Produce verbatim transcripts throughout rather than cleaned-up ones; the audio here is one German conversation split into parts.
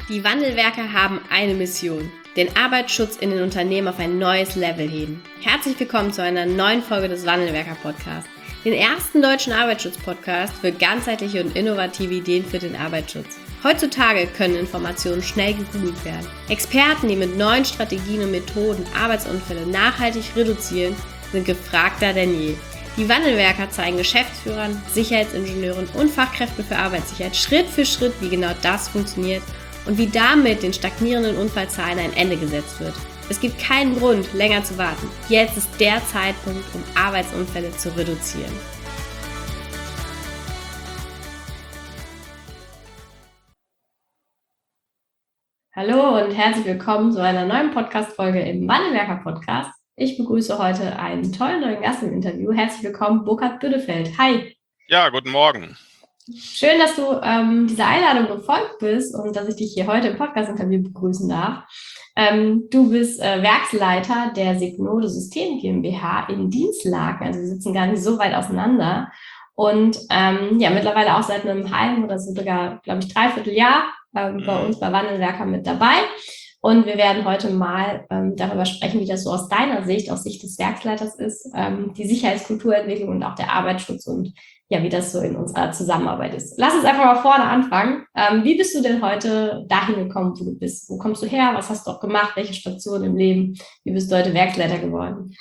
Die Wandelwerker haben eine Mission: den Arbeitsschutz in den Unternehmen auf ein neues Level heben. Herzlich willkommen zu einer neuen Folge des Wandelwerker-Podcasts, den ersten deutschen Arbeitsschutz-Podcast für ganzheitliche und innovative Ideen für den Arbeitsschutz. Heutzutage können Informationen schnell gegoogelt werden. Experten, die mit neuen Strategien und Methoden Arbeitsunfälle nachhaltig reduzieren, sind gefragter denn je. Die Wandelwerker zeigen Geschäftsführern, Sicherheitsingenieuren und Fachkräften für Arbeitssicherheit Schritt für Schritt, wie genau das funktioniert und wie damit den stagnierenden Unfallzahlen ein Ende gesetzt wird. Es gibt keinen Grund, länger zu warten. Jetzt ist der Zeitpunkt, um Arbeitsunfälle zu reduzieren. Hallo und herzlich willkommen zu einer neuen Podcast-Folge im Wandelwerker-Podcast. Ich begrüße heute einen tollen neuen Gast im Interview. Herzlich willkommen, Burkhard Büddefeld. Hi. Ja, guten Morgen. Schön, dass du ähm, dieser Einladung gefolgt bist und dass ich dich hier heute im Podcast-Interview begrüßen darf. Ähm, du bist äh, Werksleiter der Signode System GmbH in Dinslaken. Also wir sitzen gar nicht so weit auseinander. Und ähm, ja, mittlerweile auch seit einem halben oder sogar, glaube ich, dreiviertel Jahr äh, mhm. bei uns bei Wandelwerker mit dabei. Und wir werden heute mal ähm, darüber sprechen, wie das so aus deiner Sicht, aus Sicht des Werksleiters ist, ähm, die Sicherheitskulturentwicklung und auch der Arbeitsschutz und ja, wie das so in unserer Zusammenarbeit ist. Lass uns einfach mal vorne anfangen. Ähm, wie bist du denn heute dahin gekommen, wo du bist? Wo kommst du her? Was hast du auch gemacht? Welche Station im Leben? Wie bist du heute Werksleiter geworden?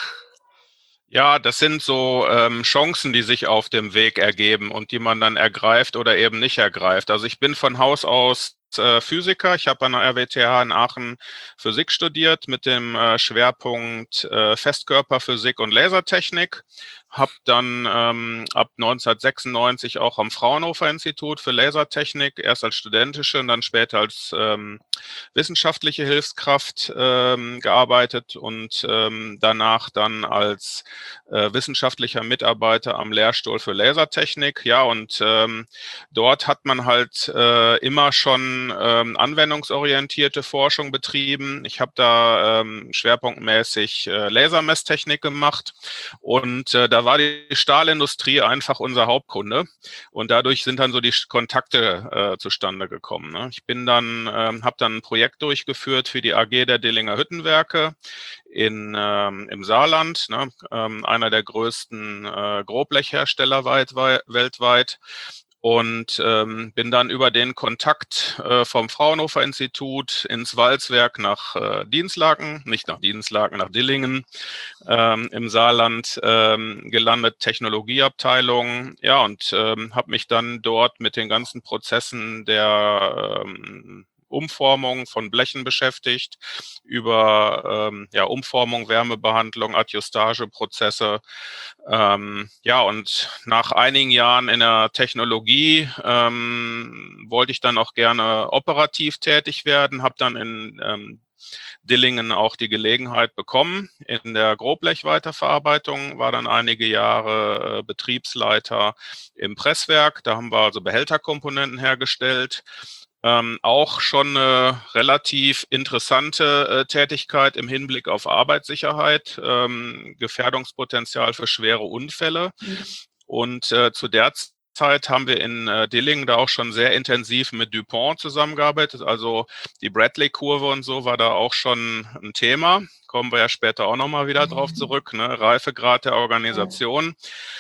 Ja, das sind so ähm, Chancen, die sich auf dem Weg ergeben und die man dann ergreift oder eben nicht ergreift. Also ich bin von Haus aus äh, Physiker. Ich habe an der R W T H in Aachen Physik studiert mit dem äh, Schwerpunkt äh, Festkörperphysik und Lasertechnik. Habe dann ähm, ab neunzehnhundertsechsundneunzig auch am Fraunhofer Institut für Lasertechnik, erst als studentische und dann später als ähm, wissenschaftliche Hilfskraft ähm, gearbeitet und ähm, danach dann als äh, wissenschaftlicher Mitarbeiter am Lehrstuhl für Lasertechnik. Ja, und ähm, dort hat man halt äh, immer schon ähm, anwendungsorientierte Forschung betrieben. Ich habe da ähm, schwerpunktmäßig äh, Lasermesstechnik gemacht und äh, da war die Stahlindustrie einfach unser Hauptkunde und dadurch sind dann so die Kontakte äh, zustande gekommen. Ne? Ich bin dann, ähm, habe dann ein Projekt durchgeführt für die A G der Dillinger Hüttenwerke in, ähm, im Saarland, ne? ähm, einer der größten äh, Grobblechhersteller weit, weit, weltweit. Und ähm, bin dann über den Kontakt äh, vom Fraunhofer Institut ins Walzwerk nach äh, Dinslaken, nicht nach Dinslaken, nach Dillingen ähm, im Saarland ähm, gelandet, Technologieabteilung. Ja, und ähm, habe mich dann dort mit den ganzen Prozessen der ähm, Umformung von Blechen beschäftigt, über ähm, ja, Umformung, Wärmebehandlung, Adjustageprozesse. Ähm, ja, und nach einigen Jahren in der Technologie ähm, wollte ich dann auch gerne operativ tätig werden, habe dann in ähm, Dillingen auch die Gelegenheit bekommen in der Grobblech-Weiterverarbeitung, war dann einige Jahre äh, Betriebsleiter im Presswerk. Da haben wir also Behälterkomponenten hergestellt. Ähm, auch schon eine relativ interessante äh, Tätigkeit im Hinblick auf Arbeitssicherheit, ähm, Gefährdungspotenzial für schwere Unfälle. Mhm. Und äh, zu der Zeit haben wir in äh, Dillingen da auch schon sehr intensiv mit DuPont zusammengearbeitet. Also die Bradley-Kurve und so war da auch schon ein Thema. Kommen wir ja später auch nochmal wieder drauf zurück, ne? Reifegrad der Organisation.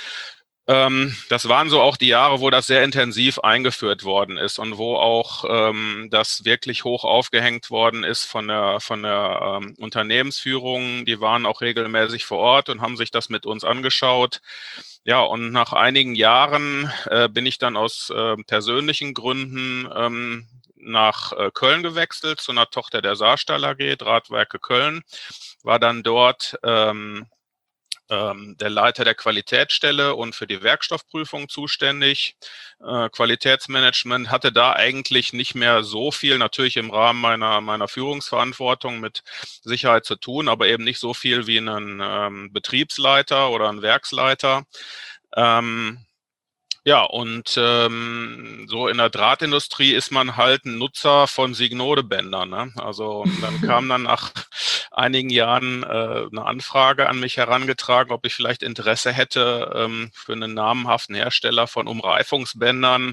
Ähm, das waren so auch die Jahre, wo das sehr intensiv eingeführt worden ist und wo auch ähm, das wirklich hoch aufgehängt worden ist von der, von der ähm, Unternehmensführung. Die waren auch regelmäßig vor Ort und haben sich das mit uns angeschaut. Ja, und nach einigen Jahren äh, bin ich dann aus äh, persönlichen Gründen ähm, nach äh, Köln gewechselt, zu einer Tochter der Saarstahl A G, Drahtwerke Köln, war dann dort ähm, der Leiter der Qualitätsstelle und für die Werkstoffprüfung zuständig. Äh, Qualitätsmanagement hatte da eigentlich nicht mehr so viel, natürlich im Rahmen meiner, meiner Führungsverantwortung mit Sicherheit zu tun, aber eben nicht so viel wie ein ähm, Betriebsleiter oder ein Werksleiter. Ähm, Ja, und ähm, so in der Drahtindustrie ist man halt ein Nutzer von Signode-Bändern. Ne? Also dann kam dann nach einigen Jahren äh, eine Anfrage an mich herangetragen, ob ich vielleicht Interesse hätte, ähm, für einen namhaften Hersteller von Umreifungsbändern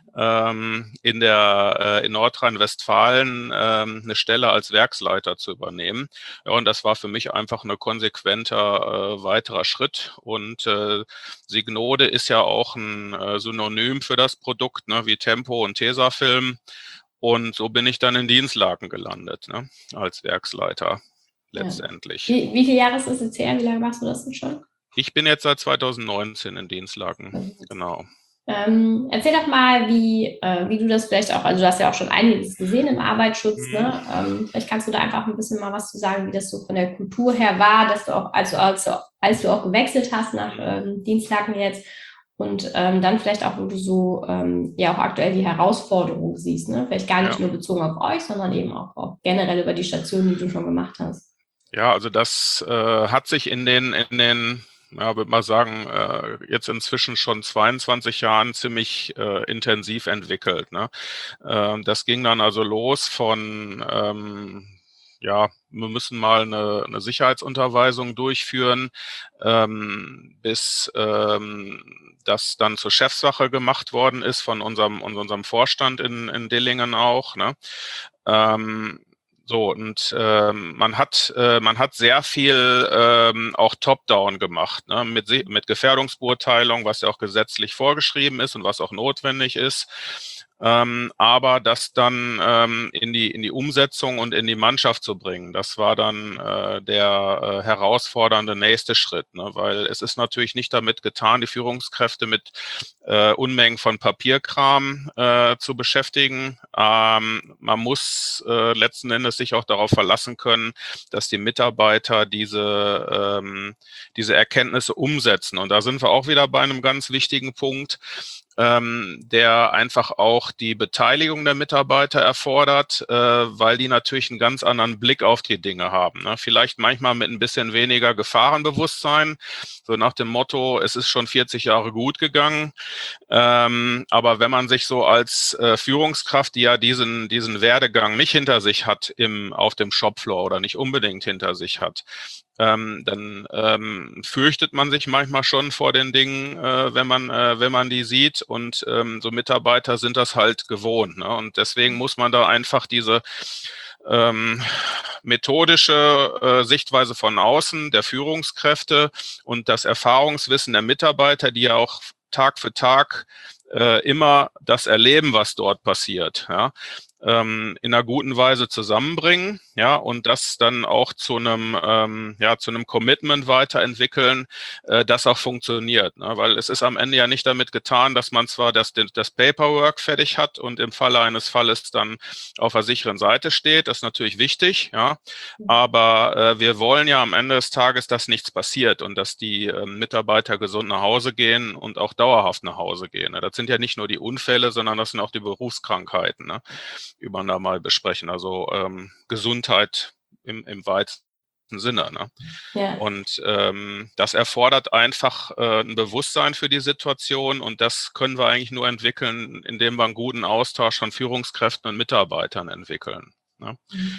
ähm, in der äh, in Nordrhein-Westfalen ähm, eine Stelle als Werksleiter zu übernehmen. Ja, und das war für mich einfach ein konsequenter äh, weiterer Schritt. Und äh, Signode ist ja auch ein äh, Synonym für das Produkt, ne, wie Tempo und Tesafilm. Und so bin ich dann in Dienstlaken gelandet, ne, als Werksleiter Ja. letztendlich. Wie, wie viele Jahre ist das jetzt her? Wie lange machst du das denn schon? Ich bin jetzt seit zweitausendneunzehn in Dienstlaken, genau. Ähm, erzähl doch mal, wie, äh, wie du das vielleicht auch, also du hast ja auch schon einiges gesehen im Arbeitsschutz, Mhm. ne? Ähm, vielleicht kannst du da einfach ein bisschen mal was zu sagen, wie das so von der Kultur her war, dass du auch, also als, du- als du auch gewechselt hast nach ähm, Dienstlaken jetzt und ähm, dann vielleicht auch, wo du so ähm, ja auch aktuell die Herausforderungen siehst, ne? Vielleicht gar nicht Ja. nur bezogen auf euch, sondern eben auch, auch generell über die Stationen, die du schon gemacht hast. Ja, also das äh, hat sich in den, in den, ja, würde mal sagen, äh, jetzt inzwischen schon zweiundzwanzig Jahren ziemlich äh, intensiv entwickelt. Ne? Ähm, das ging dann also los von, ähm, ja, wir müssen mal eine, eine Sicherheitsunterweisung durchführen, ähm, bis ähm, das dann zur Chefsache gemacht worden ist von unserem, unserem Vorstand in, in Dillingen auch. Ne? Ähm, so, und ähm, man hat äh, man hat sehr viel ähm, auch top-down gemacht, ne? mit, mit Gefährdungsbeurteilung, was ja auch gesetzlich vorgeschrieben ist und was auch notwendig ist. Ähm, aber das dann ähm, in die in die Umsetzung und in die Mannschaft zu bringen, das war dann äh, der äh, herausfordernde nächste Schritt, ne? Weil es ist natürlich nicht damit getan, die Führungskräfte mit äh, Unmengen von Papierkram äh, zu beschäftigen. Ähm, man muss äh, letzten Endes sich auch darauf verlassen können, dass die Mitarbeiter diese ähm, diese Erkenntnisse umsetzen. Und da sind wir auch wieder bei einem ganz wichtigen Punkt, ähm, der einfach auch die Beteiligung der Mitarbeiter erfordert, äh, weil die natürlich einen ganz anderen Blick auf die Dinge haben. Ne? Vielleicht manchmal mit ein bisschen weniger Gefahrenbewusstsein, so nach dem Motto, es ist schon vierzig Jahre gut gegangen. Ähm, aber wenn man sich so als äh, Führungskraft, die ja diesen, diesen Werdegang nicht hinter sich hat im, auf dem Shopfloor oder nicht unbedingt hinter sich hat, ähm, dann ähm, fürchtet man sich manchmal schon vor den Dingen, äh, wenn man äh, wenn man die sieht, und ähm, so Mitarbeiter sind das halt gewohnt, ne? Und deswegen muss man da einfach diese ähm, methodische äh, Sichtweise von außen der Führungskräfte und das Erfahrungswissen der Mitarbeiter, die ja auch Tag für Tag äh, immer das erleben, was dort passiert, ja, ähm, in einer guten Weise zusammenbringen, ja, und das dann auch zu einem, ähm, ja, zu einem Commitment weiterentwickeln, äh, das auch funktioniert, ne? Weil es ist am Ende ja nicht damit getan, dass man zwar das, das Paperwork fertig hat und im Falle eines Falles dann auf der sicheren Seite steht, das ist natürlich wichtig, ja, aber äh, wir wollen ja am Ende des Tages, dass nichts passiert und dass die äh, Mitarbeiter gesund nach Hause gehen und auch dauerhaft nach Hause gehen, ne? Das sind ja nicht nur die Unfälle, sondern das sind auch die Berufskrankheiten, ne? Die man da mal besprechen. Also ähm, Gesundheit im, im weitesten Sinne. Ne? Ja. Und ähm, das erfordert einfach äh, ein Bewusstsein für die Situation, und das können wir eigentlich nur entwickeln, indem wir einen guten Austausch von Führungskräften und Mitarbeitern entwickeln. Ne?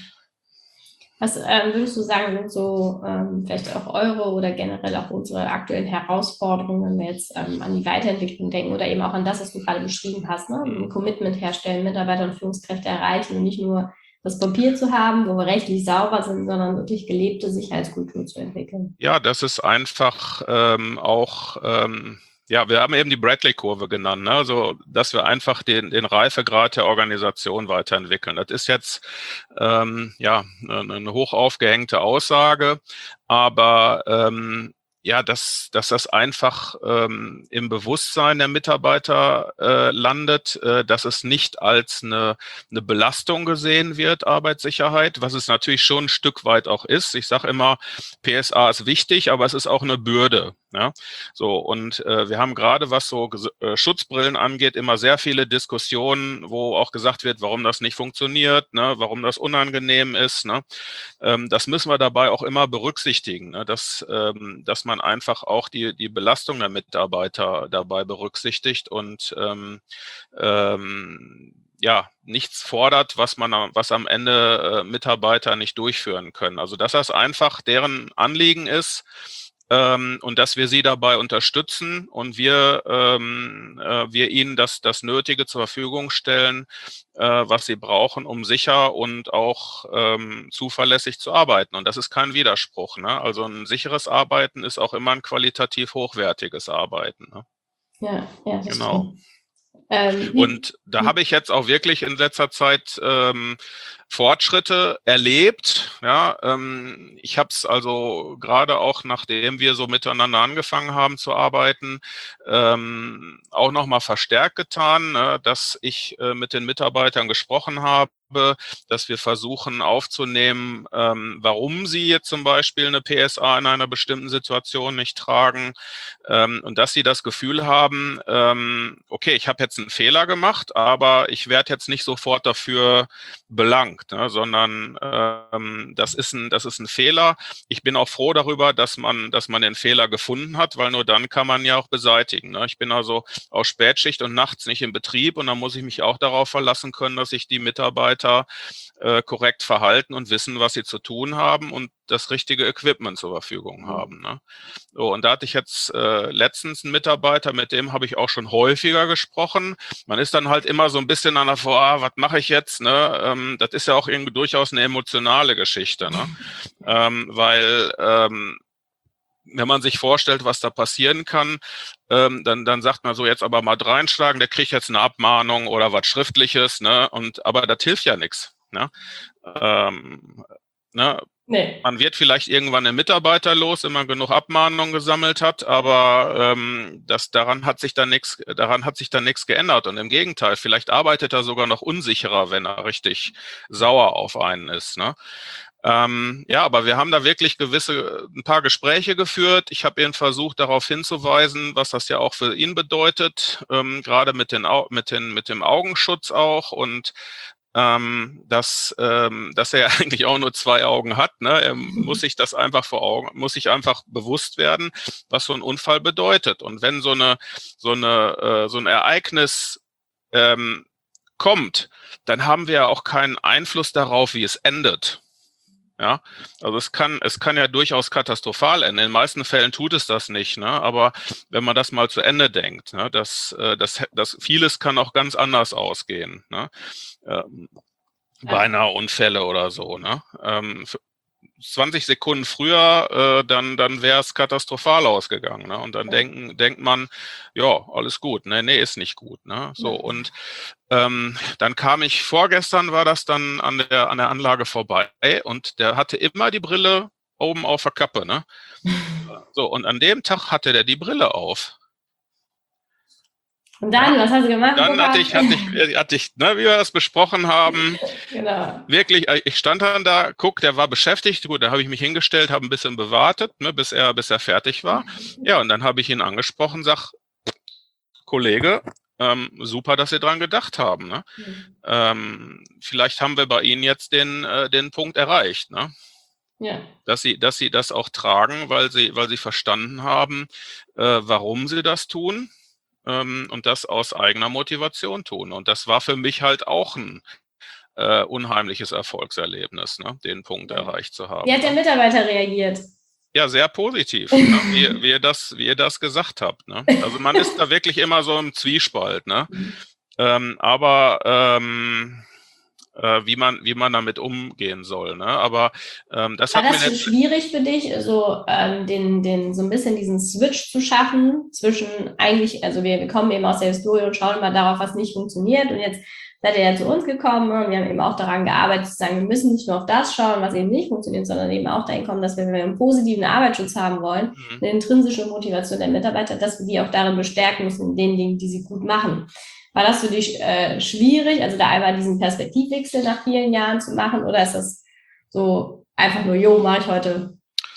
Was ähm, würdest du sagen, sind so ähm, vielleicht auch eure oder generell auch unsere aktuellen Herausforderungen, wenn wir jetzt ähm, an die Weiterentwicklung denken oder eben auch an das, was du gerade beschrieben hast, ne? Ein Commitment herstellen, Mitarbeiter und Führungskräfte erreichen und nicht nur das Papier zu haben, wo wir rechtlich sauber sind, sondern wirklich gelebte Sicherheitskultur zu entwickeln. Ja, das ist einfach ähm, auch, ähm, ja, wir haben eben die Bradley-Kurve genannt, ne? Also, dass wir einfach den, den Reifegrad der Organisation weiterentwickeln. Das ist jetzt ähm, ja eine, eine hoch aufgehängte Aussage, aber ähm, ja, dass, dass das einfach ähm, im Bewusstsein der Mitarbeiter äh, landet, äh, dass es nicht als eine, eine Belastung gesehen wird, Arbeitssicherheit, was es natürlich schon ein Stück weit auch ist. Ich sage immer, P S A ist wichtig, aber es ist auch eine Bürde. Ja, so, und äh, wir haben gerade, was so äh, Schutzbrillen angeht, immer sehr viele Diskussionen, wo auch gesagt wird, warum das nicht funktioniert, ne, warum das unangenehm ist. Ne. Ähm, das müssen wir dabei auch immer berücksichtigen, ne, dass, ähm, dass man einfach auch die, die Belastung der Mitarbeiter dabei berücksichtigt und ähm, ähm, ja, nichts fordert, was man, was am Ende äh, Mitarbeiter nicht durchführen können. Also, dass das einfach deren Anliegen ist, ähm, und dass wir sie dabei unterstützen und wir, ähm, äh, wir ihnen das, das Nötige zur Verfügung stellen, äh, was sie brauchen, um sicher und auch ähm, zuverlässig zu arbeiten. Und das ist kein Widerspruch. Ne? Also ein sicheres Arbeiten ist auch immer ein qualitativ hochwertiges Arbeiten. Ne? Ja, ja, das Genau. stimmt. Ähm, wie, Und da habe ich jetzt auch wirklich in letzter Zeit ähm, Fortschritte erlebt. Ja, ähm, ich habe es also gerade auch, nachdem wir so miteinander angefangen haben zu arbeiten, ähm, auch nochmal verstärkt getan, ne, dass ich äh, mit den Mitarbeitern gesprochen habe, dass wir versuchen aufzunehmen, ähm, warum sie jetzt zum Beispiel eine P S A in einer bestimmten Situation nicht tragen, ähm, und dass sie das Gefühl haben, ähm, okay, ich habe jetzt einen Fehler gemacht, aber ich werde jetzt nicht sofort dafür belangt, ne, sondern ähm, das ist ein, das ist ein Fehler. Ich bin auch froh darüber, dass man, dass man den Fehler gefunden hat, weil nur dann kann man ja auch beseitigen. Ne. Ich bin also aus Spätschicht und nachts nicht im Betrieb und dann muss ich mich auch darauf verlassen können, dass sich die Mitarbeiter äh, korrekt verhalten und wissen, was sie zu tun haben und das richtige Equipment zur Verfügung haben. Ne. So, und da hatte ich jetzt äh, letztens einen Mitarbeiter, mit dem habe ich auch schon häufiger gesprochen. Man ist dann halt immer so ein bisschen an der Vor, ah, was mache ich jetzt? Ne? Ähm, das ist ja auch irgendwie durchaus eine emotionale Geschichte, ne? ähm, weil ähm, wenn man sich vorstellt, was da passieren kann, ähm, dann, dann sagt man so, jetzt aber mal reinschlagen, der kriegt jetzt eine Abmahnung oder was Schriftliches, ne? Und aber das hilft ja nichts. Ne? Ähm, ne? nee. Man wird vielleicht irgendwann einen Mitarbeiter los, wenn man genug Abmahnungen gesammelt hat, aber ähm, das daran hat sich dann nichts, daran hat sich dann nichts geändert. Und im Gegenteil, vielleicht arbeitet er sogar noch unsicherer, wenn er richtig sauer auf einen ist. Ne? Ähm, ja, aber wir haben da wirklich gewisse, ein paar Gespräche geführt. Ich habe ihn versucht, darauf hinzuweisen, was das ja auch für ihn bedeutet, ähm, gerade mit den, mit den, mit dem Augenschutz auch und ähm, dass, ähm, dass er eigentlich auch nur zwei Augen hat. Ne? Er muss sich das einfach vor Augen, muss sich einfach bewusst werden, was so ein Unfall bedeutet. Und wenn so eine, so eine, äh, so ein Ereignis ähm, kommt, dann haben wir ja auch keinen Einfluss darauf, wie es endet. Ja, also es kann, es kann ja durchaus katastrophal enden. In den meisten Fällen tut es das nicht, ne? Aber wenn man das mal zu Ende denkt, ne, dass, dass, dass vieles kann auch ganz anders ausgehen, ne? Ähm, beinahe Unfälle oder so, ne? Ähm, zwanzig Sekunden früher, äh, dann, dann wäre es katastrophal ausgegangen. Ne? Und dann ja. denken, denkt man, ja, alles gut. Ne, nee, ist nicht gut. Ne? So, ja. Und ähm, dann kam ich, vorgestern war das dann an der, an der Anlage vorbei und der hatte immer die Brille oben auf der Kappe. Ne? So, und an dem Tag hatte der die Brille auf. Und dann, ja. was hast du gemacht? Dann hatte ich, hatte ich, hatte ich, ne, wie wir das besprochen haben, genau. Wirklich, ich stand dann da, guck, der war beschäftigt, gut, da habe ich mich hingestellt, habe ein bisschen bewartet, ne, bis er, bis er fertig war. Ja, und dann habe ich ihn angesprochen, sag, Kollege, ähm, super, dass Sie dran gedacht haben. Ne? Mhm. Ähm, vielleicht haben wir bei Ihnen jetzt den, äh, den Punkt erreicht, ne? Ja. Dass Sie, dass Sie das auch tragen, weil Sie, weil Sie verstanden haben, äh, warum Sie das tun. Ähm, und das aus eigener Motivation tun. Und das war für mich halt auch ein äh, unheimliches Erfolgserlebnis, ne, den Punkt ja. erreicht zu haben. Wie hat der Mitarbeiter reagiert? Ja, sehr positiv, ne, wie, wie, ihr das, wie ihr das gesagt habt. Ne? Also man ist da wirklich immer so im Zwiespalt. Ne? Mhm. Ähm, aber ähm, äh, wie man wie man damit umgehen soll. Ne? Aber ähm, das war hat das mir so schwierig für dich, so ähm, den den so ein bisschen diesen Switch zu schaffen zwischen eigentlich, also wir, wir kommen eben aus der Historie und schauen immer darauf, was nicht funktioniert und jetzt seid ihr ja zu uns gekommen und wir haben eben auch daran gearbeitet, zu sagen, wir müssen nicht nur auf das schauen, was eben nicht funktioniert, sondern eben auch dahin kommen, dass wir, wenn wir einen positiven Arbeitsschutz haben wollen, mhm. eine intrinsische Motivation der Mitarbeiter, dass wir die auch darin bestärken müssen, in den Dingen, die sie gut machen. War das für dich äh, schwierig, also da einmal diesen Perspektivwechsel nach vielen Jahren zu machen, oder ist das so einfach nur, jo, mache ich heute?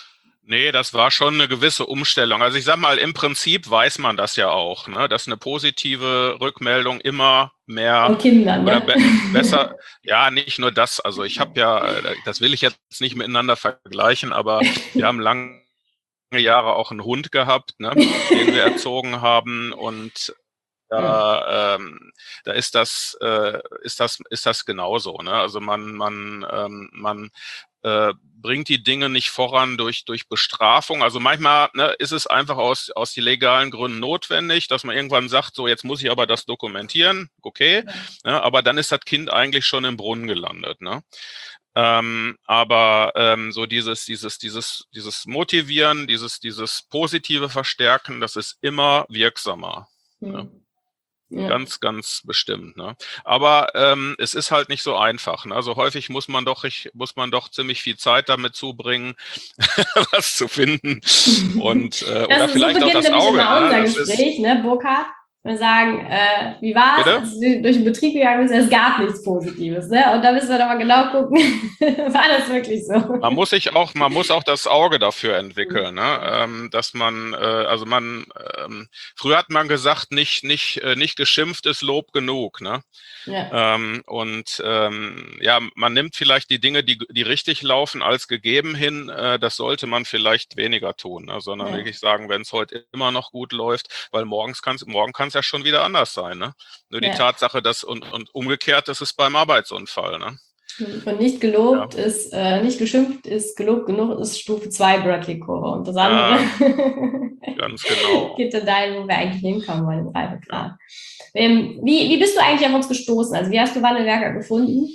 Nee, das war schon eine gewisse Umstellung. Also ich sag mal, im Prinzip weiß man das ja auch, ne, dass eine positive Rückmeldung immer mehr Von Kindern, oder ja. be besser, ja, nicht nur das. Also ich habe ja, äh, das will ich jetzt nicht miteinander vergleichen, aber wir haben lange Jahre auch einen Hund gehabt, ne, den wir erzogen haben und Ja. da, ähm, da ist das, äh, ist das, ist das genauso, ne? Also man, man, ähm, man äh, bringt die Dinge nicht voran durch, durch Bestrafung. Also manchmal, ne, ist es einfach aus, aus die legalen Gründen notwendig, dass man irgendwann sagt, so jetzt muss ich aber das dokumentieren, okay, ne, aber dann ist das Kind eigentlich schon im Brunnen gelandet, ne? Ähm, aber ähm, so dieses, dieses, dieses, dieses Motivieren, dieses, dieses positive Verstärken, das ist immer wirksamer. Ne? Hm. Ja. Ganz, ganz bestimmt, ne? Aber ähm, es ist halt nicht so einfach. Ne? Also häufig muss man doch, ich, muss man doch ziemlich viel Zeit damit zubringen, was zu finden. Und äh, oder Das, so vielleicht auch beginnt das nämlich Auge, immer ne? unser Das ist, Gespräch, ne, Burkhard? Wir sagen, äh, wie war's, bitte? als du durch den Betrieb gegangen bist? Es gab nichts Positives, ne? Und da müssen wir doch mal genau gucken, war das wirklich so? Man muss sich auch, man muss auch das Auge dafür entwickeln, ne? Ähm, dass man, äh, also man, ähm, früher hat man gesagt, nicht, nicht, äh, nicht geschimpft ist Lob genug, ne? Ja, Ähm, und ähm, ja, man nimmt vielleicht die Dinge, die, die richtig laufen, als gegeben hin. Äh, das sollte man vielleicht weniger tun, ne? Sondern ja, wirklich sagen, wenn es heute immer noch gut läuft, weil morgens kann's, morgen kann es ja schon wieder anders sein, ne? Nur die ja. Tatsache, dass und, und umgekehrt, das ist beim Arbeitsunfall, ne? Und nicht Ja, gelobt ist, äh, nicht geschimpft ist gelobt genug, ist Stufe zwei Bradley-Kurve. Und das andere ja, ganz genau. geht dann dahin, wo wir eigentlich hinkommen wollen, im Ja. Reifegrad. Ähm, wie, wie bist du eigentlich auf uns gestoßen? Also wie hast du Wandelwerker gefunden?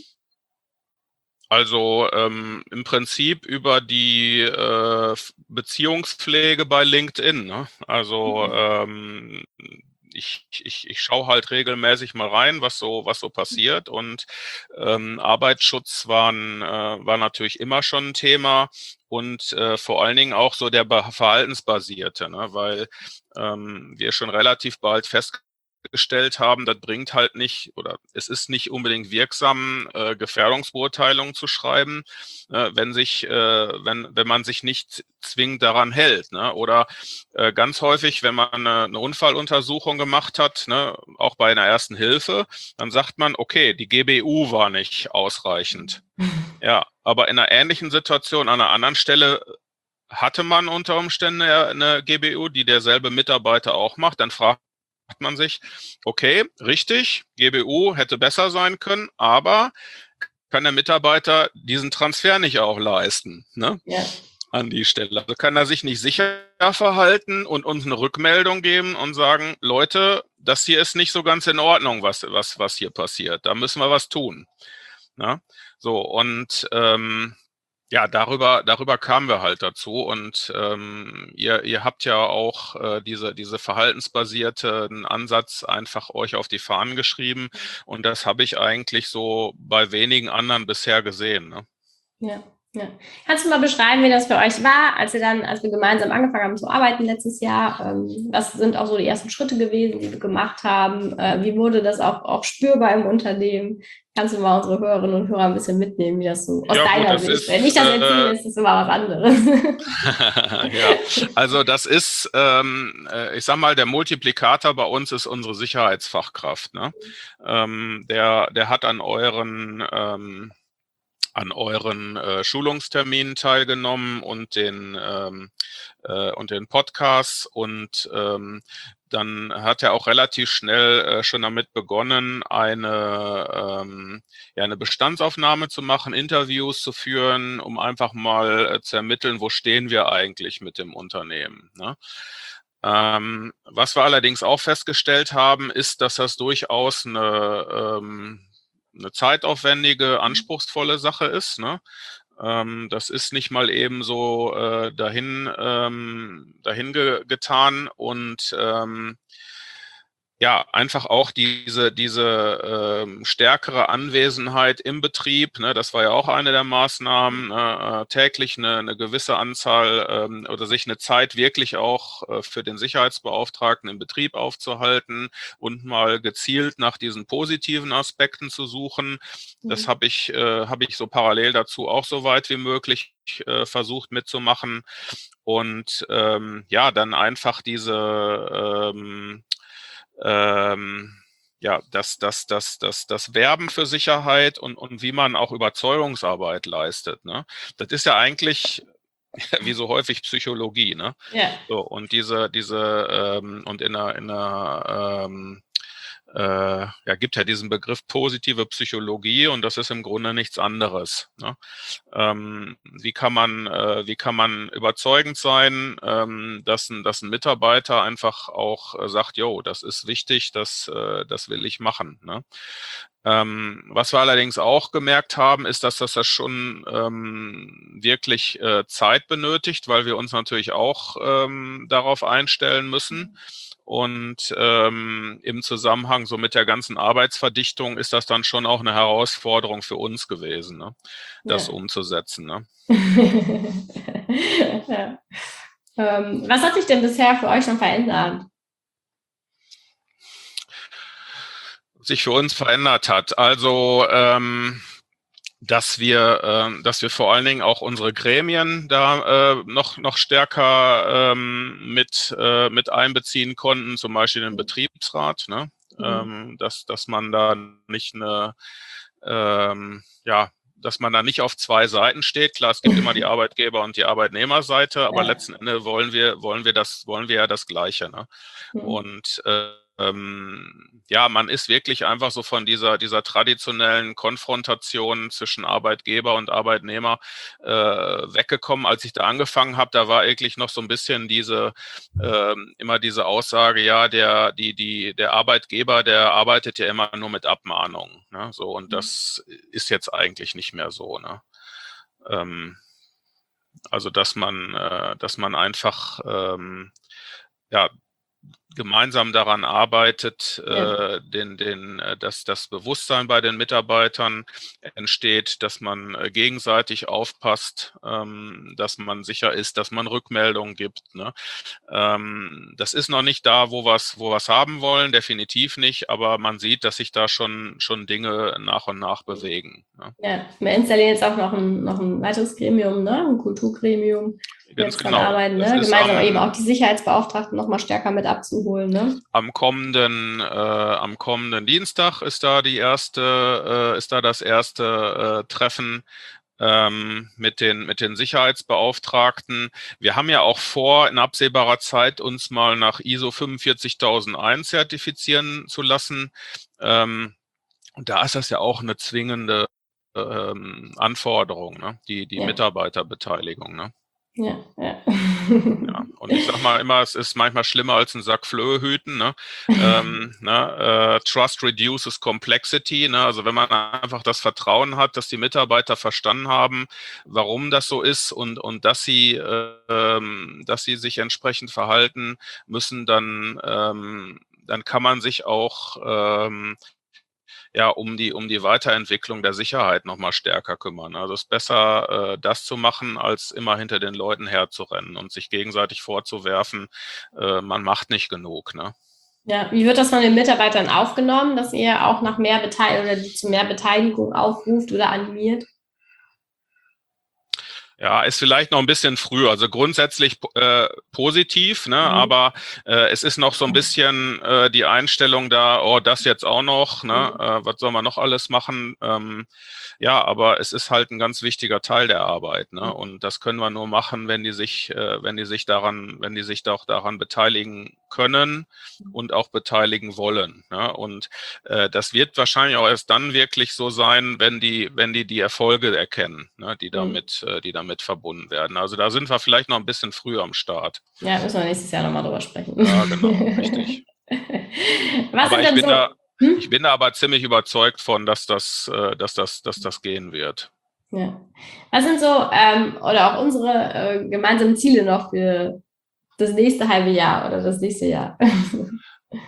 Also ähm, im Prinzip über die äh, Beziehungspflege bei LinkedIn. Ne? Also ähm, ich, ich, ich schaue halt regelmäßig mal rein, was so, was so passiert. Und ähm, Arbeitsschutz waren, äh, war natürlich immer schon ein Thema und äh, vor allen Dingen auch so der verhaltensbasierte, ne? Weil ähm, wir schon relativ bald festgestellt gestellt haben, das bringt halt nicht oder es ist nicht unbedingt wirksam, äh, Gefährdungsbeurteilungen zu schreiben, äh, wenn sich, äh, wenn, wenn man sich nicht zwingend daran hält. Ne? Oder äh, ganz häufig, wenn man eine, eine Unfalluntersuchung gemacht hat, ne, auch bei einer ersten Hilfe, dann sagt man, okay, die G B U war nicht ausreichend. Ja, aber in einer ähnlichen Situation an einer anderen Stelle hatte man unter Umständen eine G B U, die derselbe Mitarbeiter auch macht, dann fragt man sich, okay, richtig, G B U hätte besser sein können, aber kann der Mitarbeiter diesen Transfer nicht auch leisten, ne? Ja. An die Stelle. Also kann er sich nicht sicher verhalten und uns eine Rückmeldung geben und sagen, Leute, das hier ist nicht so ganz in Ordnung, was, was, was hier passiert. Da müssen wir was tun. Ne? So, und ähm, ja, darüber, darüber kamen wir halt dazu und ähm, ihr, ihr habt ja auch äh, diese, diese verhaltensbasierten Ansatz einfach euch auf die Fahnen geschrieben und das habe ich eigentlich so bei wenigen anderen bisher gesehen. Ne? Ja, ja. Kannst du mal beschreiben, wie das für euch war, als ihr dann, als wir gemeinsam angefangen haben zu arbeiten letztes Jahr? Ähm, was sind auch so die ersten Schritte gewesen, die wir gemacht haben? Äh, wie wurde das auch, auch spürbar im Unternehmen? Kannst du mal unsere Hörerinnen und Hörer ein bisschen mitnehmen, wie das so aus Ja gut, deiner das Sicht? Wenn ich ist das äh, erzähle, ist das immer was anderes. ja, also das ist, ähm, äh, ich sag mal, der Multiplikator bei uns ist unsere Sicherheitsfachkraft. Ne? Ähm, der, der hat an euren ähm, an euren äh, Schulungsterminen teilgenommen und den ähm, äh, und den Podcasts und ähm, dann hat er auch relativ schnell äh, schon damit begonnen, eine ähm, ja eine Bestandsaufnahme zu machen, Interviews zu führen, um einfach mal äh, zu ermitteln, wo stehen wir eigentlich mit dem Unternehmen. Ne? Ähm, was wir allerdings auch festgestellt haben, ist, dass das durchaus eine ähm, eine zeitaufwendige, anspruchsvolle Sache ist. Ne? Ähm, das ist nicht mal eben so äh, dahin, ähm, dahin ge getan und ähm, ja, einfach auch diese, diese ähm, stärkere Anwesenheit im Betrieb, ne, das war ja auch eine der Maßnahmen, ne, äh, täglich eine, eine gewisse Anzahl ähm, oder sich eine Zeit wirklich auch äh, für den Sicherheitsbeauftragten im Betrieb aufzuhalten und mal gezielt nach diesen positiven Aspekten zu suchen. Das habe ich, äh, habe ich so parallel dazu auch so weit wie möglich äh, versucht mitzumachen. und ähm, ja, dann einfach diese ähm, ähm, ja, das, das, das, das, das Werben für Sicherheit und, und wie man auch Überzeugungsarbeit leistet. Ne? Das ist ja eigentlich wie so häufig Psychologie, ne? Ja. So, und diese, diese, ähm, und in einer, in einer ähm, äh, ja, gibt ja diesen Begriff positive Psychologie und das ist im Grunde nichts anderes. Ne? Ähm, wie kann man, äh, wie kann man überzeugend sein, ähm, dass ein, dass ein Mitarbeiter einfach auch äh, sagt, jo, das ist wichtig, das, äh, das will ich machen. Ne? Ähm, was wir allerdings auch gemerkt haben, ist, dass das, das schon ähm, wirklich äh, Zeit benötigt, weil wir uns natürlich auch ähm, darauf einstellen müssen. Und ähm, im Zusammenhang so mit der ganzen Arbeitsverdichtung ist das dann schon auch eine Herausforderung für uns gewesen, ne? Das Ja. umzusetzen. Ne? Ja. Ähm, was hat sich denn bisher für euch schon verändert? Sich für uns verändert hat. Also ähm, dass wir, äh, dass wir vor allen Dingen auch unsere Gremien da äh, noch noch stärker ähm, mit äh, mit einbeziehen konnten, zum Beispiel den Betriebsrat, ne? Mhm. Ähm, dass dass man da nicht eine ähm, ja dass man da nicht auf zwei Seiten steht. Klar, es gibt immer die Arbeitgeber- und die Arbeitnehmerseite, aber Ja. letzten Endes wollen wir wollen wir das wollen wir ja das Gleiche. Ne? Mhm. Und äh, ähm, ja, man ist wirklich einfach so von dieser, dieser traditionellen Konfrontation zwischen Arbeitgeber und Arbeitnehmer äh, weggekommen. Als ich da angefangen habe, da war wirklich noch so ein bisschen diese, äh, immer diese Aussage, ja, der, die, die, der Arbeitgeber, der arbeitet ja immer nur mit Abmahnungen. Ne? So, und das ist jetzt eigentlich nicht mehr so. Ne? Ähm, also, dass man, äh, dass man einfach, ähm, ja, gemeinsam daran arbeitet, Ja. äh, den, den, äh, dass das Bewusstsein bei den Mitarbeitern entsteht, dass man äh, gegenseitig aufpasst, ähm, dass man sicher ist, dass man Rückmeldungen gibt. Ne? Ähm, das ist noch nicht da, wo wir es wo wir's haben wollen, definitiv nicht, aber man sieht, dass sich da schon, schon Dinge nach und nach bewegen. Ne? Ja, wir installieren jetzt auch noch ein, noch ein weiteres Gremium, ne? Ein Kulturgremium, wo wir Ganz jetzt dran genau. arbeiten, Das ne? ist Gemeinsam eben auch am, die Sicherheitsbeauftragten noch mal stärker mit abzuholen, ne? Am kommenden, äh, am kommenden Dienstag ist da die erste, äh, ist da das erste äh, Treffen ähm, mit den, mit den Sicherheitsbeauftragten. Wir haben ja auch vor, in absehbarer Zeit uns mal nach I S O fünfundvierzigtausendeins zertifizieren zu lassen. Ähm, und da ist das ja auch eine zwingende ähm, Anforderung, ne? Die, die Ja, Mitarbeiterbeteiligung, ne? ja, ja. Ja, und ich sag mal immer, es ist manchmal schlimmer als ein Sack Flöhe hüten. Ne? Ähm, ne? Äh, Trust reduces complexity. Ne? Also wenn man einfach das Vertrauen hat, dass die Mitarbeiter verstanden haben, warum das so ist und und dass sie äh, ähm, dass sie sich entsprechend verhalten müssen, dann ähm, dann kann man sich auch ähm, ja, um die, um die Weiterentwicklung der Sicherheit nochmal stärker kümmern. Also es ist besser, äh, das zu machen, als immer hinter den Leuten herzurennen und sich gegenseitig vorzuwerfen, äh, man macht nicht genug. Ne? Ja, wie wird das von den Mitarbeitern aufgenommen, dass ihr auch nach mehr Beteiligung oder die zu mehr Beteiligung aufruft oder animiert? Ja, ist vielleicht noch ein bisschen früh. Also grundsätzlich äh, positiv, ne? Mhm. Aber äh, es ist noch so ein bisschen äh, die Einstellung da, oh, das jetzt auch noch, ne? Mhm. Äh, was soll man noch alles machen? Ähm, ja, aber es ist halt ein ganz wichtiger Teil der Arbeit, ne? Und das können wir nur machen, wenn die sich, äh, wenn die sich daran, wenn die sich doch daran beteiligen können und auch beteiligen wollen. Ne? Und äh, das wird wahrscheinlich auch erst dann wirklich so sein, wenn die, wenn die die Erfolge erkennen, ne? Die Mhm. damit, äh, die damit verbunden werden. Also da sind wir vielleicht noch ein bisschen früh am Start. Ja, müssen wir nächstes Jahr nochmal drüber sprechen. Ja, genau, richtig. Was Aber sind ich denn bin so, da, ich hm? bin da aber ziemlich überzeugt von, dass das, äh, dass das, dass das gehen wird. Ja. Was sind so, ähm, oder auch unsere äh, gemeinsamen Ziele noch für das nächste halbe Jahr oder das nächste Jahr?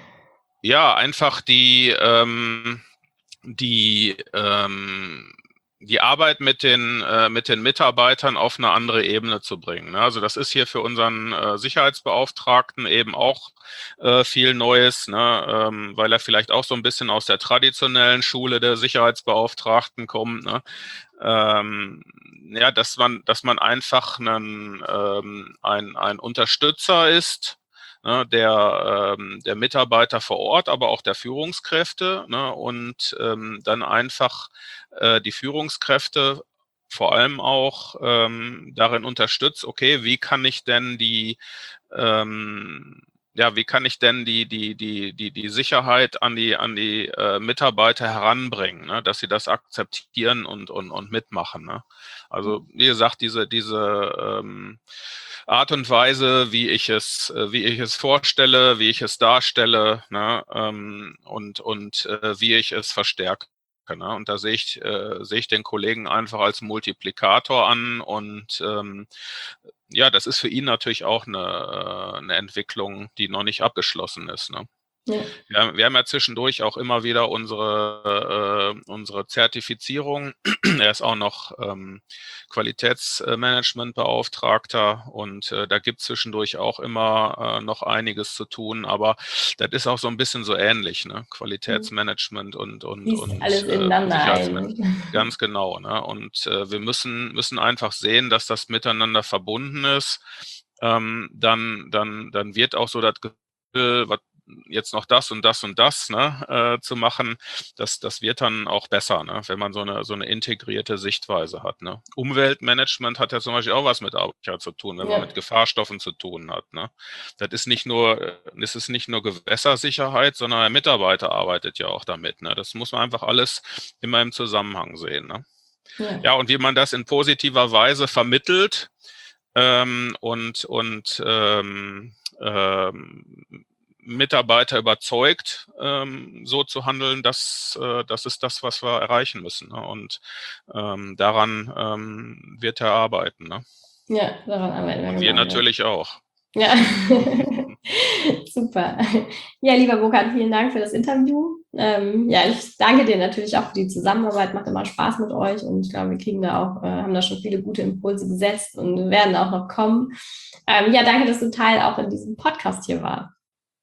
Ja, einfach die, ähm, die, ähm, die Arbeit mit den, äh, mit den Mitarbeitern auf eine andere Ebene zu bringen. Ne? Also das ist hier für unseren äh, Sicherheitsbeauftragten eben auch äh, viel Neues, ne? ähm, weil er vielleicht auch so ein bisschen aus der traditionellen Schule der Sicherheitsbeauftragten kommt. Ne? Ähm, ja, dass man, dass man einfach einen, ähm, ein, ein Unterstützer ist, ne, der, ähm, der Mitarbeiter vor Ort, aber auch der Führungskräfte, ne, und ähm, dann einfach äh, die Führungskräfte vor allem auch ähm, darin unterstützt, okay, wie kann ich denn die ähm, ja, wie kann ich denn die, die, die, die, die Sicherheit an die, an die äh, Mitarbeiter heranbringen, ne? Dass sie das akzeptieren und, und, und mitmachen. Ne? Also, wie gesagt, diese, diese ähm, Art und Weise, wie ich es, äh, wie ich es vorstelle, wie ich es darstelle, ne? ähm, und, und äh, wie ich es verstärke. Ne? Und da sehe ich, äh, sehe ich den Kollegen einfach als Multiplikator an und ähm, ja, das ist für ihn natürlich auch eine, eine Entwicklung, die noch nicht abgeschlossen ist. Ne? Ja. Wir, wir haben ja zwischendurch auch immer wieder unsere, äh, unsere Zertifizierung. Er ist auch noch ähm, Qualitätsmanagementbeauftragter und äh, da gibt es zwischendurch auch immer äh, noch einiges zu tun, aber das ist auch so ein bisschen so ähnlich, ne? Qualitätsmanagement und, und, Fließt und alles äh, ineinander Sicherheitsmanagement. ein. Ganz genau. Ne? Und äh, wir müssen, müssen einfach sehen, dass das miteinander verbunden ist. Ähm, dann, dann, dann wird auch so das Gefühl, was jetzt noch das und das und das ne, äh, zu machen, das, das wird dann auch besser, ne, wenn man so eine, so eine integrierte Sichtweise hat. Ne. Umweltmanagement hat ja zum Beispiel auch was mit Arbeit zu tun, wenn man Ja. mit Gefahrstoffen zu tun hat. Ne. Das ist nicht nur, das ist nicht nur Gewässersicherheit, sondern der Mitarbeiter arbeitet ja auch damit. Ne. Das muss man einfach alles immer im Zusammenhang sehen. Ne. Ja. Ja, und wie man das in positiver Weise vermittelt ähm, und, und ähm, ähm, Mitarbeiter überzeugt, ähm, so zu handeln, das, äh, das ist das, was wir erreichen müssen. Ne? Und ähm, daran ähm, wird er arbeiten. Ne? Ja, daran arbeiten wir Und wir gemeinsam. natürlich auch. Ja, super. Ja, lieber Burkhard, vielen Dank für das Interview. Ähm, ja, ich danke dir natürlich auch für die Zusammenarbeit. Macht immer Spaß mit euch und ich glaube, wir kriegen da auch, äh, haben da schon viele gute Impulse gesetzt und werden auch noch kommen. Ähm, ja, danke, dass du Teil auch in diesem Podcast hier warst.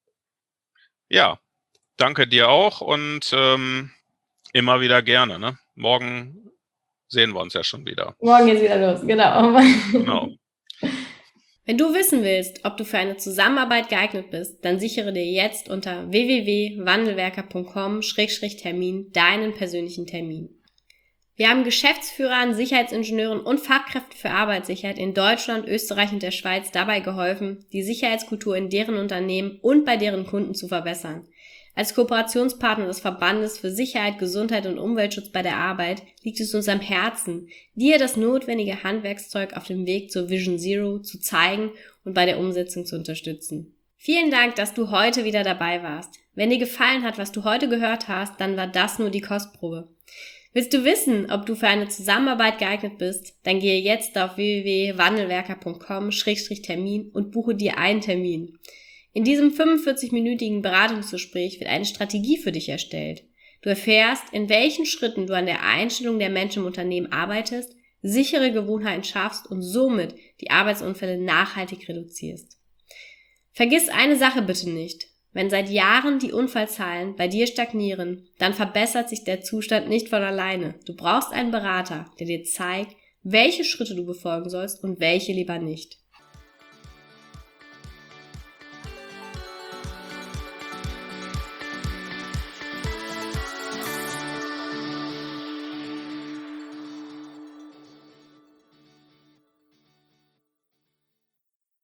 Ja, danke dir auch und ähm, immer wieder gerne. Ne? Morgen sehen wir uns ja schon wieder. Morgen geht's wieder los, genau. Genau. Wenn du wissen willst, ob du für eine Zusammenarbeit geeignet bist, dann sichere dir jetzt unter w w w punkt wandelwerker punkt com Schrägstrich Termin deinen persönlichen Termin. Wir haben Geschäftsführern, Sicherheitsingenieuren und Fachkräften für Arbeitssicherheit in Deutschland, Österreich und der Schweiz dabei geholfen, die Sicherheitskultur in deren Unternehmen und bei deren Kunden zu verbessern. Als Kooperationspartner des Verbandes für Sicherheit, Gesundheit und Umweltschutz bei der Arbeit liegt es uns am Herzen, dir das notwendige Handwerkszeug auf dem Weg zur Vision Zero zu zeigen und bei der Umsetzung zu unterstützen. Vielen Dank, dass du heute wieder dabei warst. Wenn dir gefallen hat, was du heute gehört hast, dann war das nur die Kostprobe. Willst du wissen, ob du für eine Zusammenarbeit geeignet bist? Dann gehe jetzt auf w w w punkt wandelwerker punkt com Schrägstrich Termin und buche dir einen Termin. In diesem fünfundvierzig-minütigen Beratungsgespräch wird eine Strategie für dich erstellt. Du erfährst, in welchen Schritten du an der Einstellung der Menschen im Unternehmen arbeitest, sichere Gewohnheiten schaffst und somit die Arbeitsunfälle nachhaltig reduzierst. Vergiss eine Sache bitte nicht. Wenn seit Jahren die Unfallzahlen bei dir stagnieren, dann verbessert sich der Zustand nicht von alleine. Du brauchst einen Berater, der dir zeigt, welche Schritte du befolgen sollst und welche lieber nicht.